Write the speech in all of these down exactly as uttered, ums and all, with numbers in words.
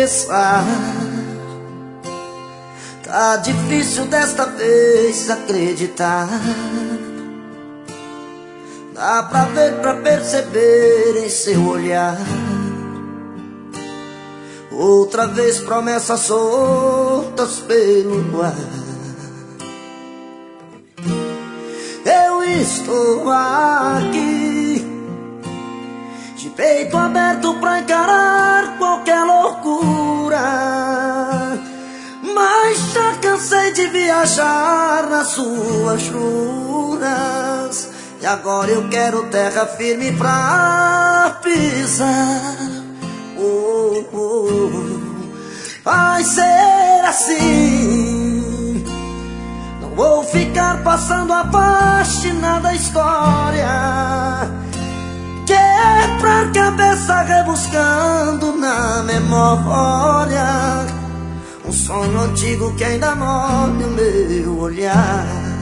confessar, tá difícil desta vez acreditar. Dá pra ver, pra perceber em seu olhar. Outra vez promessas soltas pelo ar. Eu estou aqui, de peito aberto pra encarar qualquer loucura, mas já cansei de viajar nas suas juras, e agora eu quero terra firme pra pisar. Oh, oh, vai ser assim. Não vou ficar passando a página da história, quebra a cabeça rebuscando na memória um sonho antigo que ainda molha o meu olhar.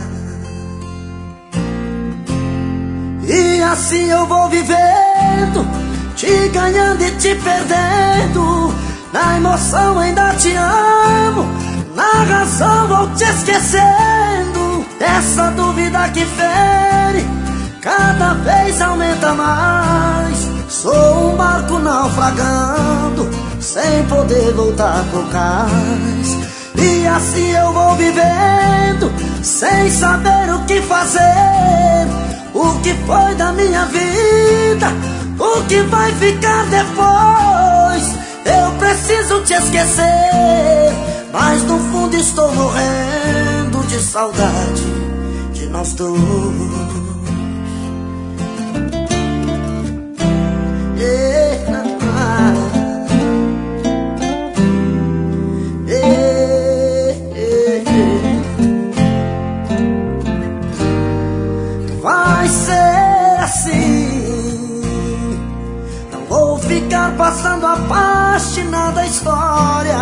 E assim eu vou vivendo, te ganhando e te perdendo. Na emoção ainda te amo, na razão vou te esquecendo. Essa dúvida que fere cada vez aumenta mais. Sou um barco naufragando, sem poder voltar pro cais. E assim eu vou vivendo, sem saber o que fazer. O que foi da minha vida, o que vai ficar depois. Eu preciso te esquecer, mas no fundo estou morrendo de saudade de nós dois. Yeah. Yeah. Yeah. Vai ser assim, não vou ficar passando a página da história,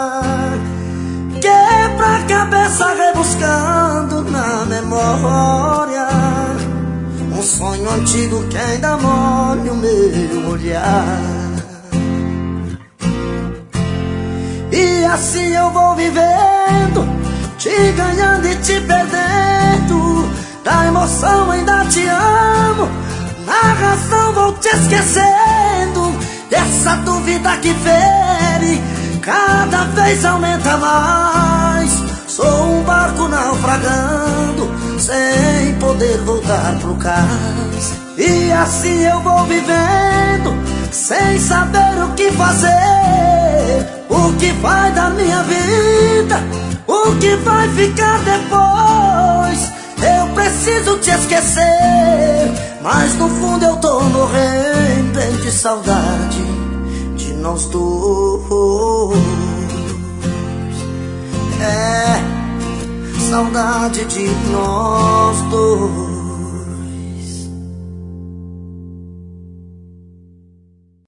quebra a cabeça rebuscando na memória um sonho antigo que ainda molha o meu olhar. E assim eu vou vivendo, te ganhando e te perdendo. Da emoção ainda te amo, na razão vou te esquecendo. Dessa dúvida que fere cada vez aumenta mais. Sou um barco naufragando, sem poder voltar pro cais. E assim eu vou vivendo, sem saber o que fazer. O que vai da minha vida, o que vai ficar depois. Eu preciso te esquecer, mas no fundo eu tô morrendo de saudade de nós dois. É, saudade de nós dois.